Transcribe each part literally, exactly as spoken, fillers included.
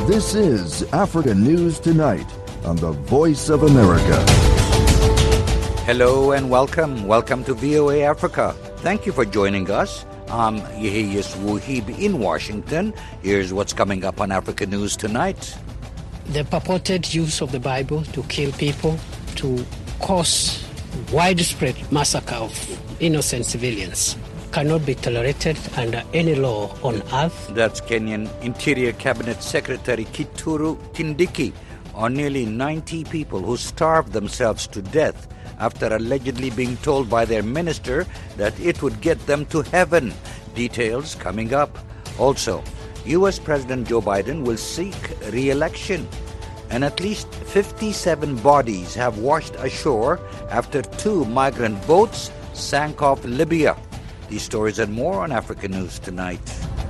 This is Africa News Tonight on the Voice of America. Hello and welcome. Welcome to V O A Africa. Thank you for joining us. I'm Yehiyas Wuhib in Washington. Here's what's coming up on Africa News Tonight. The purported use of the Bible to kill people, to cause widespread massacre of innocent civilians, cannot be tolerated under any law on earth. That's Kenyan Interior Cabinet Secretary Kituru Kindiki on nearly ninety people who starved themselves to death after allegedly being told by their minister that it would get them to heaven. Details coming up. Also, U S President Joe Biden will seek re-election, and at least fifty-seven bodies have washed ashore after two migrant boats sank off Libya. These stories and more on Africa News Tonight.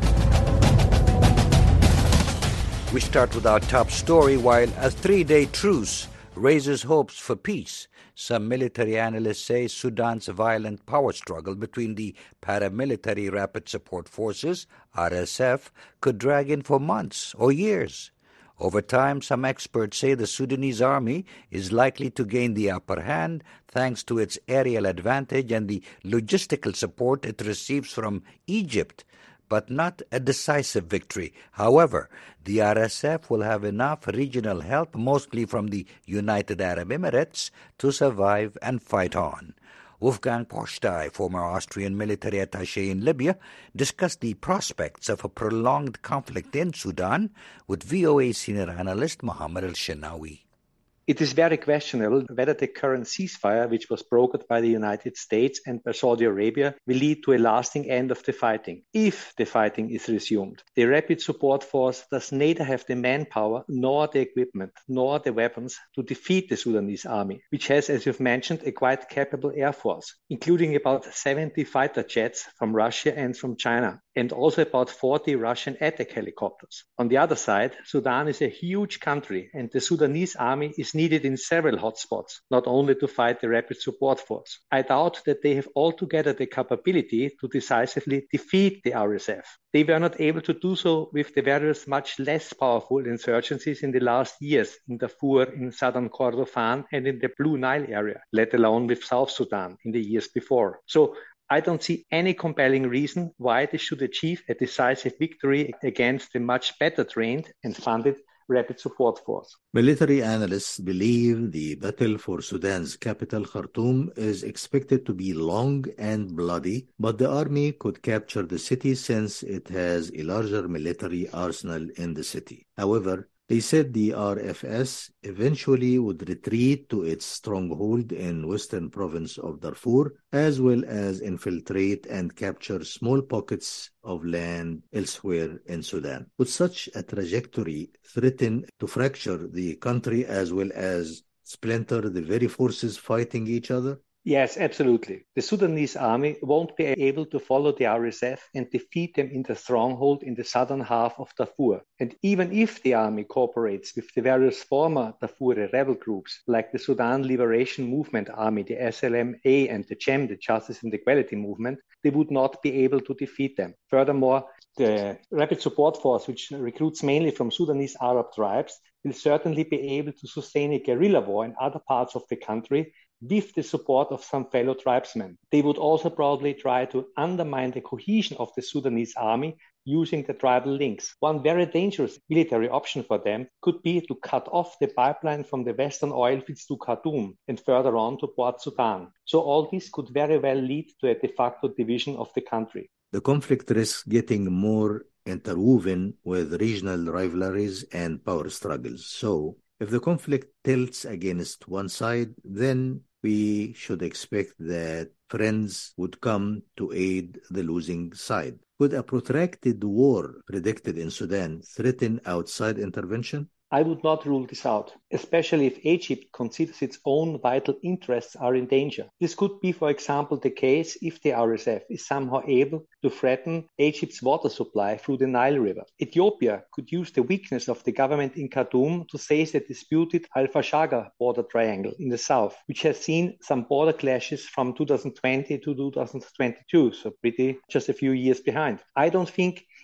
We start with our top story. While a three-day truce raises hopes for peace, some military analysts say Sudan's violent power struggle between the paramilitary Rapid Support Forces, R S F, could drag in for months or years. Over time, some experts say the Sudanese army is likely to gain the upper hand thanks to its aerial advantage and the logistical support it receives from Egypt, but not a decisive victory. However, the R S F will have enough regional help, mostly from the United Arab Emirates, to survive and fight on. Wolfgang Postei, former Austrian military attaché in Libya, discussed the prospects of a prolonged conflict in Sudan with V O A senior analyst Mohammed Al-Shenawi. It is very questionable whether the current ceasefire, which was brokered by the United States and by Saudi Arabia, will lead to a lasting end of the fighting, if the fighting is resumed. The Rapid Support Force does neither have the manpower, nor the equipment, nor the weapons to defeat the Sudanese army, which has, as you've mentioned, a quite capable air force, including about seventy fighter jets from Russia and from China, and also about forty Russian attack helicopters. On the other side, Sudan is a huge country, and the Sudanese army is needed in several hotspots, not only to fight the Rapid Support Force. I doubt that they have altogether the capability to decisively defeat the R S F. They were not able to do so with the various much less powerful insurgencies in the last years in Darfur, in southern Kordofan, and in the Blue Nile area, let alone with South Sudan in the years before. So I don't see any compelling reason why they should achieve a decisive victory against the much better trained and funded Rapid Support Force. Military analysts believe the battle for Sudan's capital, Khartoum, is expected to be long and bloody, but the army could capture the city since it has a larger military arsenal in the city. However, they said the R F S eventually would retreat to its stronghold in western province of Darfur, as well as infiltrate and capture small pockets of land elsewhere in Sudan. Would such a trajectory threaten to fracture the country as well as splinter the very forces fighting each other? Yes, absolutely. The Sudanese army won't be able to follow the R S F and defeat them in the stronghold in the southern half of Darfur. And even if the army cooperates with the various former Darfur rebel groups, like the Sudan Liberation Movement Army, the S L M A, and the J E M, the Justice and Equality Movement, they would not be able to defeat them. Furthermore, the Rapid Support Force, which recruits mainly from Sudanese Arab tribes, will certainly be able to sustain a guerrilla war in other parts of the country with the support of some fellow tribesmen. They would also probably try to undermine the cohesion of the Sudanese army using the tribal links. One very dangerous military option for them could be to cut off the pipeline from the western oil fields to Khartoum and further on to Port Sudan. So all this could very well lead to a de facto division of the country. The conflict risks getting more interwoven with regional rivalries and power struggles. So, if the conflict tilts against one side, then we should expect that friends would come to aid the losing side. Could a protracted war predicted in Sudan threaten outside intervention? I would not rule this out, especially if Egypt considers its own vital interests are in danger. This could be, for example, the case if the R S F is somehow able to threaten Egypt's water supply through the Nile River. Ethiopia could use the weakness of the government in Khartoum to seize the disputed Al-Fashaga border triangle in the south, which has seen some border clashes from two thousand twenty to two thousand twenty-two, so pretty just a few years behind. I don't think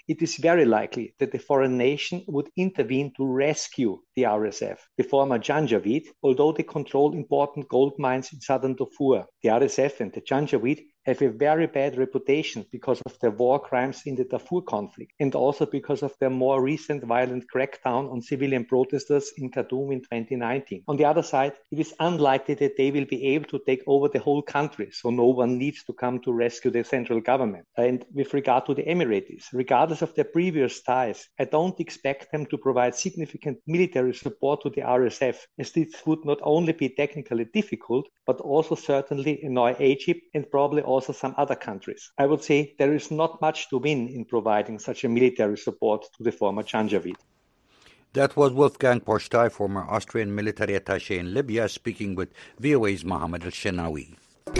it is very likely that the foreign nation would intervene to rescue the R S F, the former Janjaweed, although they control important gold mines in southern Darfur. The R S F and the Janjaweed have a very bad reputation because of their war crimes in the Darfur conflict and also because of their more recent violent crackdown on civilian protesters in Khartoum in twenty nineteen. On the other side, it is unlikely that they will be able to take over the whole country, so no one needs to come to rescue the central government. And with regard to the Emiratis, regardless of their previous ties, I don't expect them to provide significant military support to the R S F, as this would not only be technically difficult, but also certainly annoy Egypt and probably also some other countries. I would say there is not much to win in providing such a military support to the former Janjaweed. That was Wolfgang Postai, former Austrian military attaché in Libya, speaking with V O A's Mohammed Al-Shenawi.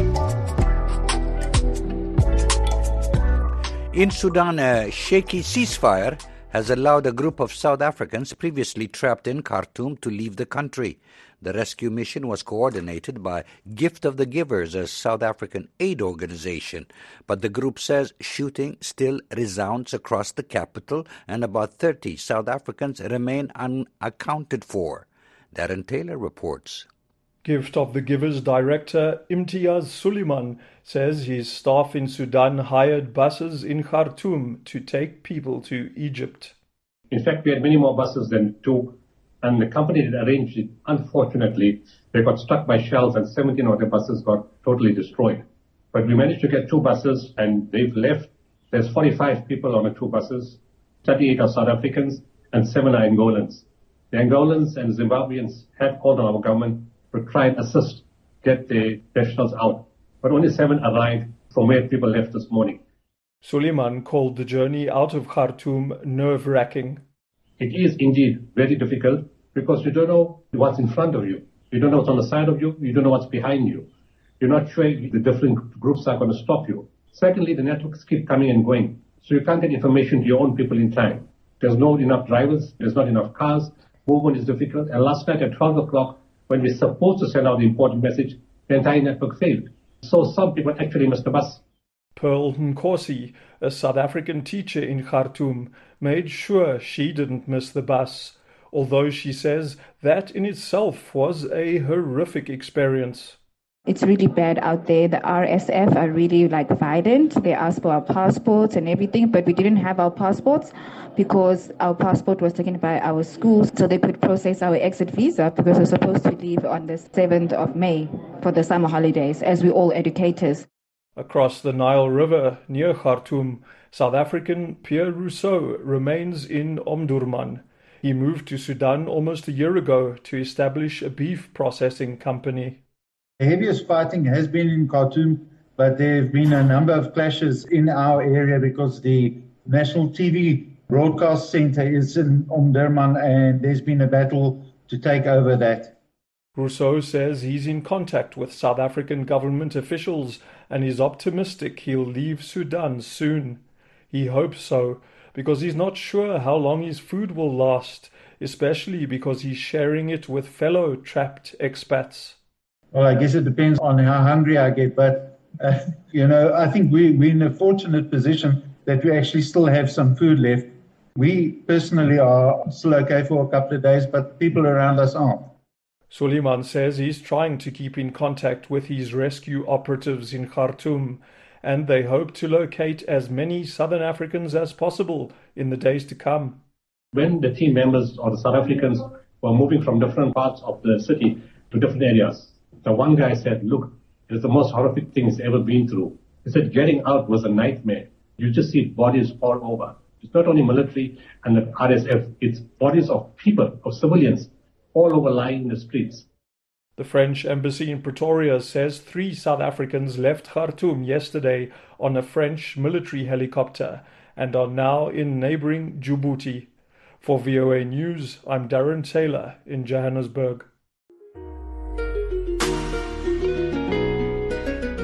In Sudan, a shaky ceasefire has allowed a group of South Africans previously trapped in Khartoum to leave the country. The rescue mission was coordinated by Gift of the Givers, a South African aid organization, but the group says shooting still resounds across the capital and about thirty South Africans remain unaccounted for. Darren Taylor reports. Gift of the Givers director Imtiaz Suleiman says his staff in Sudan hired buses in Khartoum to take people to Egypt. In fact, we had many more buses than two, and the company that arranged it, unfortunately, they got struck by shells and seventeen of the buses got totally destroyed. But we managed to get two buses and they've left. There's forty-five people on the two buses, thirty-eight are South Africans and seven are Angolans. The Angolans and Zimbabweans have called on our government to try and assist, get the nationals out. But only seven arrived from where people left this morning. Suleiman called the journey out of Khartoum nerve-wracking. It is indeed very difficult because you don't know what's in front of you. You don't know what's on the side of you. You don't know what's behind you. You're not sure if the different groups are going to stop you. Secondly, the networks keep coming and going. So you can't get information to your own people in time. There's not enough drivers. There's not enough cars. Movement is difficult. And last night at twelve o'clock, when we're supposed to send out the important message, the entire network failed. So some people actually missed the bus. Pearl Nkosi, a South African teacher in Khartoum, made sure she didn't miss the bus, although she says that in itself was a horrific experience. It's really bad out there. The R S F are really like violent. They asked for our passports and everything, but we didn't have our passports because our passport was taken by our schools, so they could process our exit visa because we're supposed to leave on the seventh of May for the summer holidays, as we're all educators. Across the Nile River near Khartoum, South African Pierre Rousseau remains in Omdurman. He moved to Sudan almost a year ago to establish a beef processing company. The heaviest fighting has been in Khartoum, but there have been a number of clashes in our area because the National T V Broadcast Center is in Omdurman and there's been a battle to take over that. Rousseau says he's in contact with South African government officials and is optimistic he'll leave Sudan soon. He hopes so because he's not sure how long his food will last, especially because he's sharing it with fellow trapped expats. Well, I guess it depends on how hungry I get, but, uh, you know, I think we, we're in a fortunate position that we actually still have some food left. We personally are still okay for a couple of days, but people around us aren't. Suleiman says he's trying to keep in contact with his rescue operatives in Khartoum, and they hope to locate as many Southern Africans as possible in the days to come. When the team members or the South Africans were moving from different parts of the city to different areas, the one guy said, look, it's the most horrific thing he's ever been through. He said getting out was a nightmare. You just see bodies all over. It's not only military and the R S F, it's bodies of people, of civilians, all over lying in the streets. The French embassy in Pretoria says three South Africans left Khartoum yesterday on a French military helicopter and are now in neighboring Djibouti. For V O A News, I'm Darren Taylor in Johannesburg.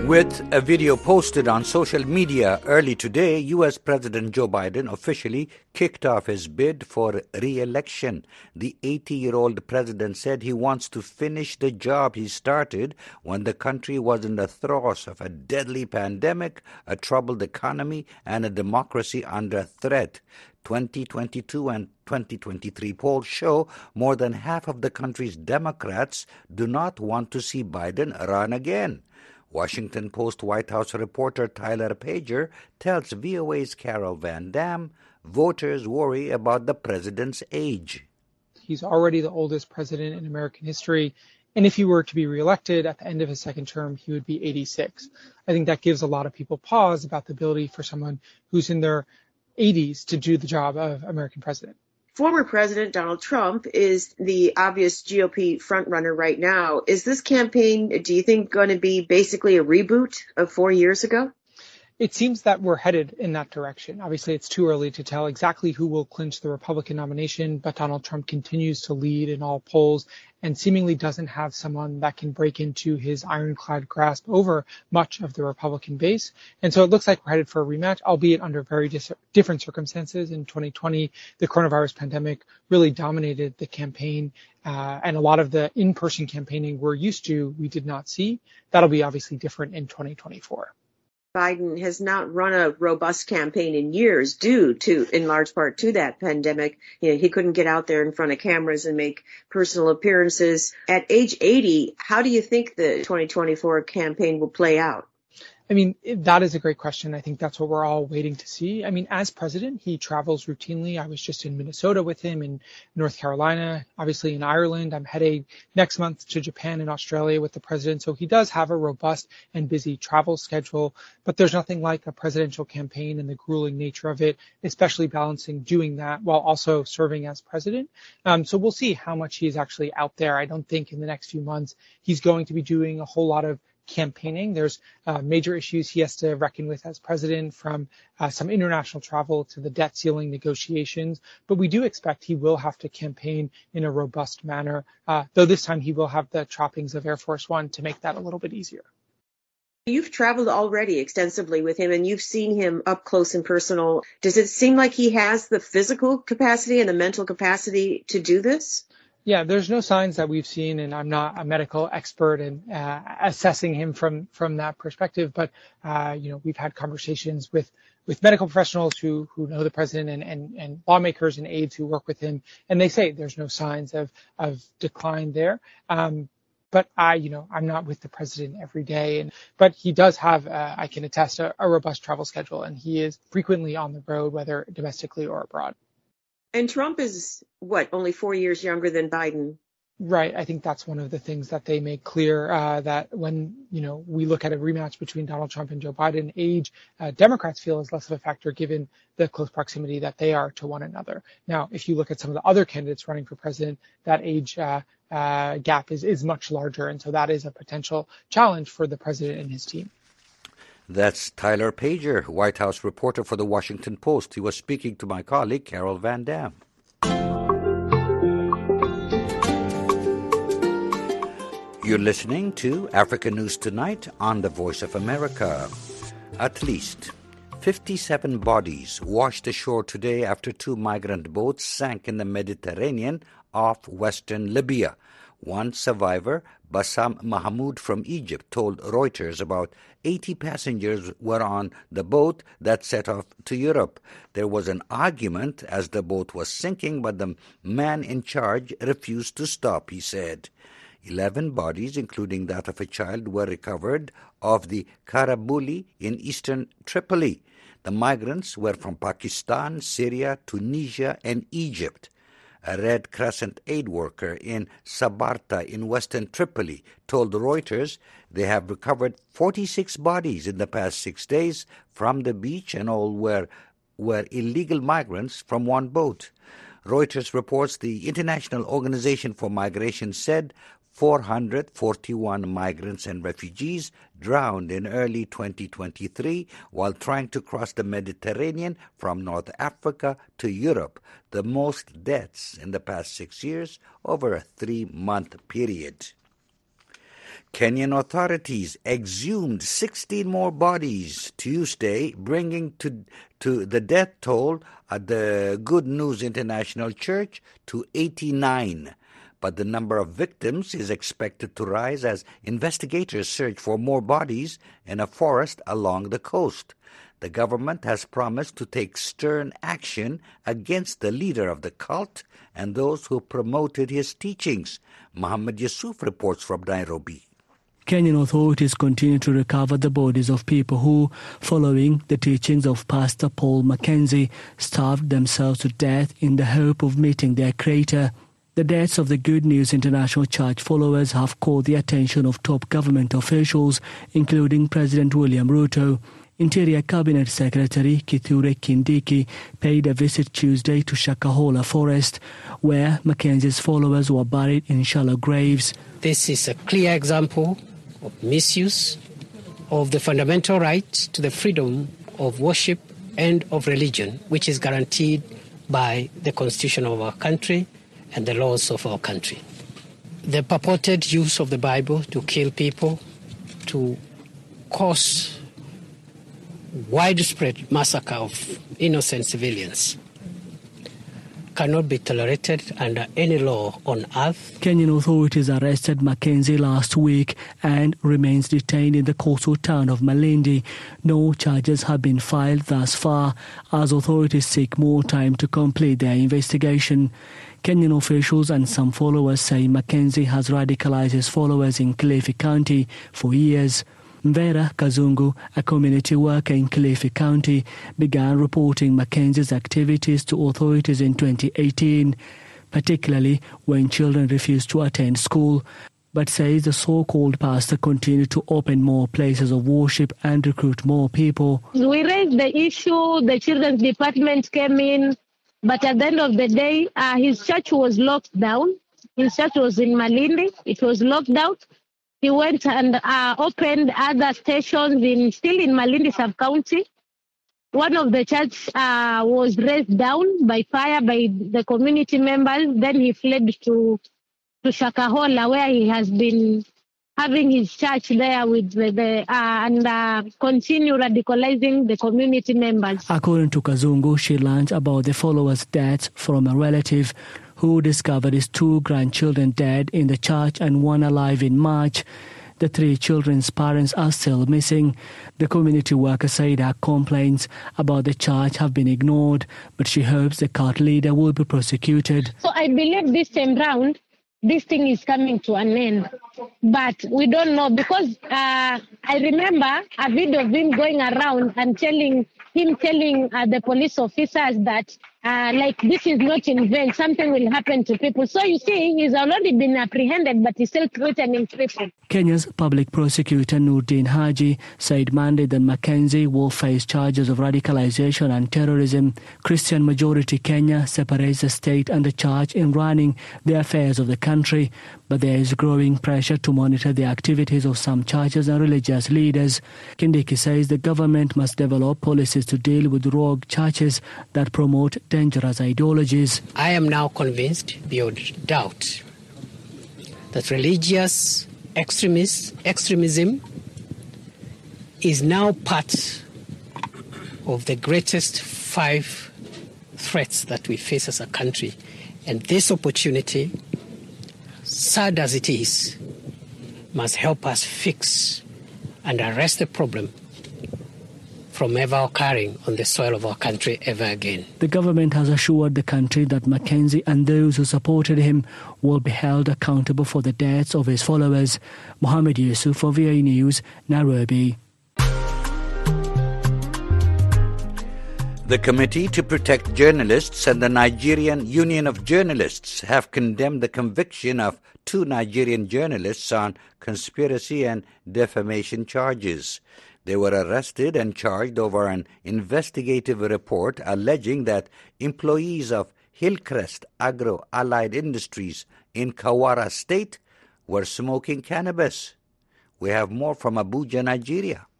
With a video posted on social media early today, U S President Joe Biden officially kicked off his bid for re-election. The eighty-year-old president said he wants to finish the job he started when the country was in the throes of a deadly pandemic, a troubled economy, and a democracy under threat. twenty twenty-two and twenty twenty-three polls show more than half of the country's Democrats do not want to see Biden run again. Washington Post White House reporter Tyler Pager tells V O A's Carol Van Dam voters worry about the president's age. He's already the oldest president in American history, and if he were to be reelected at the end of his second term, he would be eighty-six. I think that gives a lot of people pause about the ability for someone who's in their eighties to do the job of American president. Former President Donald Trump is the obvious G O P frontrunner right now. Is this campaign, do you think, going to be basically a reboot of four years ago? It seems that we're headed in that direction. Obviously, it's too early to tell exactly who will clinch the Republican nomination, but Donald Trump continues to lead in all polls and seemingly doesn't have someone that can break into his ironclad grasp over much of the Republican base. And so it looks like we're headed for a rematch, albeit under very dis- different circumstances. In twenty twenty, the coronavirus pandemic really dominated the campaign, uh, and a lot of the in-person campaigning we're used to, we did not see. That'll be obviously different in twenty twenty-four. Biden has not run a robust campaign in years due to, in large part, to that pandemic. You know, he couldn't get out there in front of cameras and make personal appearances. At age eighty, how do you think the twenty twenty-four campaign will play out? I mean, that is a great question. I think that's what we're all waiting to see. I mean, as president, he travels routinely. I was just in Minnesota with him, in North Carolina, obviously in Ireland. I'm heading next month to Japan and Australia with the president. So he does have a robust and busy travel schedule, but there's nothing like a presidential campaign and the grueling nature of it, especially balancing doing that while also serving as president. Um, so we'll see how much he is actually out there. I don't think in the next few months he's going to be doing a whole lot of campaigning. There's uh, major issues he has to reckon with as president, from uh, some international travel to the debt ceiling negotiations. But we do expect he will have to campaign in a robust manner, uh, though this time he will have the trappings of Air Force One to make that a little bit easier. You've traveled already extensively with him, and you've seen him up close and personal. Does it seem like he has the physical capacity and the mental capacity to do this? Yeah, there's no signs that we've seen, and I'm not a medical expert in uh, assessing him from from that perspective. But uh, you know, we've had conversations with with medical professionals who who know the president, and and, and lawmakers and aides who work with him, and they say there's no signs of of decline there. Um, but I, you know, I'm not with the president every day, and but he does have, uh, I can attest, a, a robust travel schedule, and he is frequently on the road, whether domestically or abroad. And Trump is, what, only four years younger than Biden? Right. I think that's one of the things that they make clear, uh, that when, you know, we look at a rematch between Donald Trump and Joe Biden, age, uh, Democrats feel is less of a factor given the close proximity that they are to one another. Now, if you look at some of the other candidates running for president, that age uh, uh, gap is, is much larger. And so that is a potential challenge for the president and his team. That's Tyler Pager, White House reporter for the Washington Post. He was speaking to my colleague, Carol Van Dam. You're listening to Africa News Tonight on the Voice of America. At least fifty-seven bodies washed ashore today after two migrant boats sank in the Mediterranean off western Libya. One survivor, Bassam Mahmoud from Egypt, told Reuters about eighty passengers were on the boat that set off to Europe. There was an argument as the boat was sinking, but the man in charge refused to stop, he said. Eleven bodies, including that of a child, were recovered off the Karabuli in eastern Tripoli. The migrants were from Pakistan, Syria, Tunisia, and Egypt. A Red Crescent aid worker in Sabarta in western Tripoli told Reuters they have recovered forty-six bodies in the past six days from the beach, and all were, were illegal migrants from one boat. Reuters reports the International Organization for Migration said four hundred forty-one migrants and refugees drowned in early twenty twenty-three while trying to cross the Mediterranean from North Africa to Europe, the most deaths in the past six years over a three-month period. Kenyan authorities exhumed sixteen more bodies Tuesday, bringing to, to the death toll at the Good News International Church to eighty-nine. But the number of victims is expected to rise as investigators search for more bodies in a forest along the coast. The government has promised to take stern action against the leader of the cult and those who promoted his teachings. Muhammad Yusuf reports from Nairobi. Kenyan authorities continue to recover the bodies of people who, following the teachings of Pastor Paul Mackenzie, starved themselves to death in the hope of meeting their Creator. The deaths of the Good News International Church followers have caught the attention of top government officials, including President William Ruto. Interior Cabinet Secretary Kithure Kindiki paid a visit Tuesday to Shakahola Forest, where Mackenzie's followers were buried in shallow graves. This is a clear example of misuse of the fundamental right to the freedom of worship and of religion, which is guaranteed by the Constitution of our country and the laws of our country. The purported use of the Bible to kill people, to cause widespread massacre of innocent civilians, cannot be tolerated under any law on earth. Kenyan authorities arrested Mackenzie last week and remains detained in the coastal town of Malindi. No charges have been filed thus far as authorities seek more time to complete their investigation. Kenyan officials and some followers say Mackenzie has radicalized his followers in Kilifi County for years. Mvera Kazungu, a community worker in Kilifi County, began reporting Mackenzie's activities to authorities in twenty eighteen, particularly when children refused to attend school, but says the so-called pastor continued to open more places of worship and recruit more people. We raised the issue, the children's department came in, but at the end of the day, uh, his church was locked down. His church was in Malindi. It was locked down. He went and uh, opened other stations in still in Malindi sub-county. One of the church uh, was razed down by fire by the community members. Then he fled to to Shakahola, where he has been having his church there with the, the uh, and uh, continue radicalizing the community members. According to Kazungu, she learned about the followers' deaths from a relative who discovered his two grandchildren dead in the church and one alive in March. The three children's parents are still missing. The community worker said her complaints about the church have been ignored, but she hopes the cult leader will be prosecuted. So I believe this time round, this thing is coming to an end. But we don't know because uh, I remember a video of him going around and telling him telling uh, the police officers that uh, like this is not in vain, something will happen to people. So you see, he's already been apprehended, but he's still threatening people. Kenya's public prosecutor Nurdin Haji said Monday that Mackenzie will face charges of radicalization and terrorism. Christian majority Kenya separates the state and the church in running the affairs of the country, but there is growing pressure to monitor the activities of some churches and religious leaders. Kindiki says the government must develop policies to deal with rogue churches that promote dangerous ideologies. I am now convinced beyond doubt that religious extremis- extremism is now part of the greatest five threats that we face as a country. And this opportunity, sad as it is, must help us fix and arrest the problem from ever occurring on the soil of our country ever again. The government has assured the country that Mackenzie and those who supported him will be held accountable for the deaths of his followers. Mohammed Yusuf for V A News, Nairobi. The Committee to Protect Journalists and the Nigerian Union of Journalists have condemned the conviction of two Nigerian journalists on conspiracy and defamation charges. They were arrested and charged over an investigative report alleging that employees of Hillcrest Agro Allied Industries in Kawara State were smoking cannabis. We have more from Abuja, Nigeria.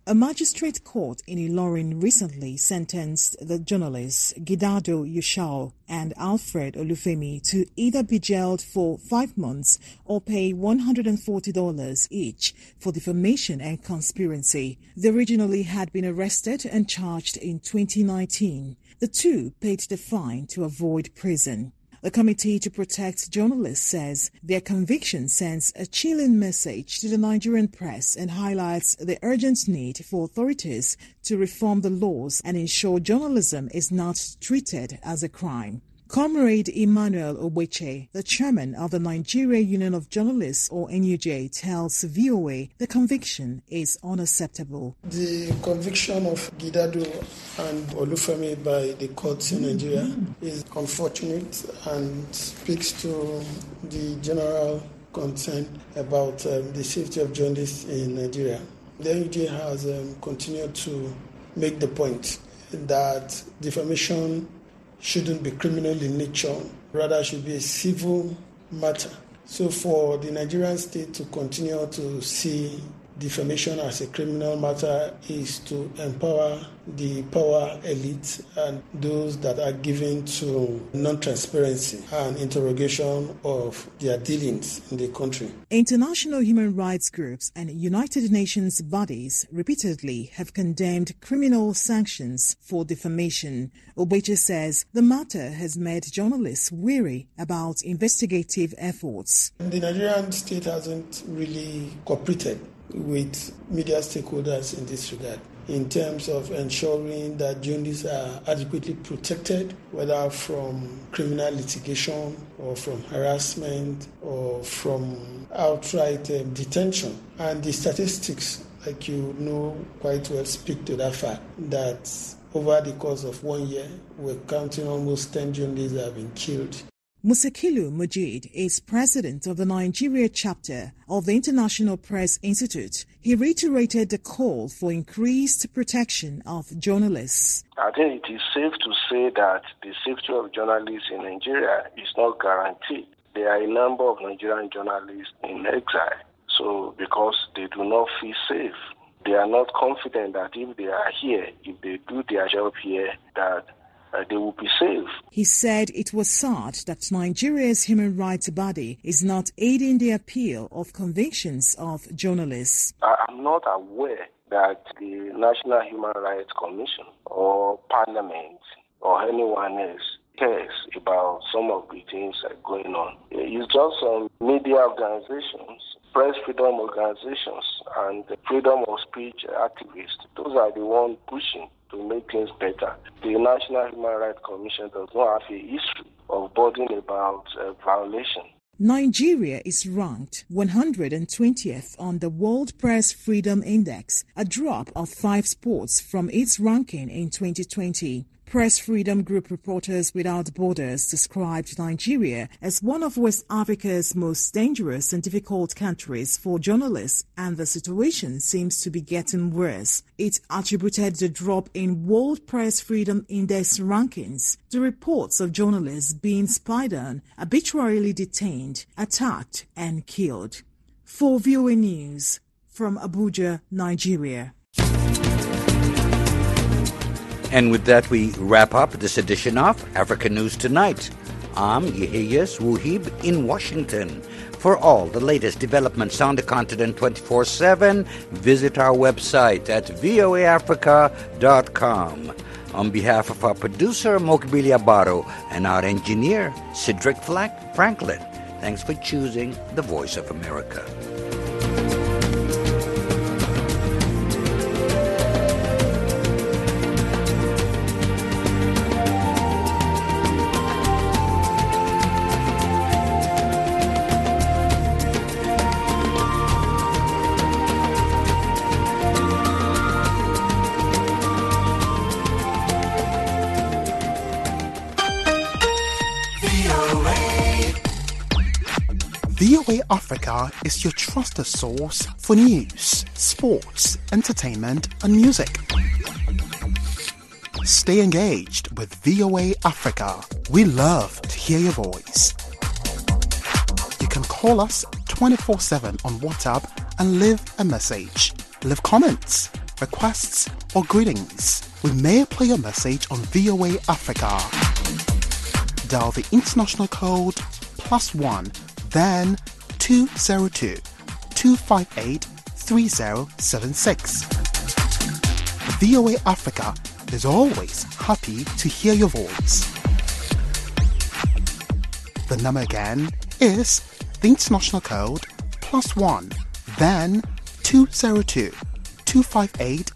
A magistrate court in Ilorin recently sentenced the journalists Gidado Yushao and Alfred Olufemi to either be jailed for five months or pay one hundred forty dollars each for defamation and conspiracy. They originally had been arrested and charged in twenty nineteen. The two paid the fine to avoid prison. The Committee to Protect Journalists says their conviction sends a chilling message to the Nigerian press and highlights the urgent need for authorities to reform the laws and ensure journalism is not treated as a crime. Comrade Emmanuel Ogbeche, the chairman of the Nigeria Union of Journalists, or N U J, tells V O A the conviction is unacceptable. The conviction of Gidado and Olufemi by the courts in Nigeria is unfortunate and speaks to the general concern about um, the safety of journalists in Nigeria. The N U J has um, continued to make the point that defamation shouldn't be criminal in nature, rather should be a civil matter. So for the Nigerian state to continue to see defamation as a criminal matter is to empower the power elite and those that are given to non-transparency and interrogation of their dealings in the country. International human rights groups and United Nations bodies repeatedly have condemned criminal sanctions for defamation. Ogbeche says the matter has made journalists weary about investigative efforts. The Nigerian state hasn't really cooperated with media stakeholders in this regard, in terms of ensuring that journalists are adequately protected, whether from criminal litigation or from harassment or from outright um, detention. And the statistics, like you know quite well, speak to that fact that over the course of one year, we're counting almost ten journalists that have been killed. Musekilu Mujid is president of the Nigeria chapter of the International Press Institute. He reiterated the call for increased protection of journalists. I think it is safe to say that the safety of journalists in Nigeria is not guaranteed. There are a number of Nigerian journalists in exile, so because they do not feel safe, they are not confident that if they are here, if they do their job here, that Uh, they will be safe. He said it was sad that Nigeria's human rights body is not aiding the appeal of convictions of journalists. I'm not aware that the National Human Rights Commission or Parliament or anyone else cares about some of the things that are going on. It's just some media organizations, press freedom organizations, and the freedom of speech activists. Those are the ones pushing to make things better. The National Human Rights Commission does not have a history of bothering about uh, violation. Nigeria is ranked one hundred twentieth on the World Press Freedom Index, a drop of five spots from its ranking in twenty twenty. Press Freedom Group Reporters Without Borders described Nigeria as one of West Africa's most dangerous and difficult countries for journalists, and the situation seems to be getting worse. It attributed the drop in World Press Freedom Index rankings to reports of journalists being spied on, arbitrarily detained, attacked, and killed. For V O A News, from Abuja, Nigeria. And with that, we wrap up this edition of Africa News Tonight. I'm Yehiyas Wuhib in Washington. For all the latest developments on the continent twenty-four seven, visit our website at voa africa dot com. On behalf of our producer, Mokbili Abaro, and our engineer, Cedric Franklin, thanks for choosing the Voice of America. V O A Africa is your trusted source for news, sports, entertainment, and music. Stay engaged with V O A Africa. We love to hear your voice. You can call us twenty-four seven on WhatsApp and leave a message. Leave comments. requests, or greetings, we may play your message on V O A Africa. Dial the international code plus one, then two zero two, two five eight, three zero seven six. V O A Africa is always happy to hear your voice. The number again is the international code plus one, then two zero two, two five eight,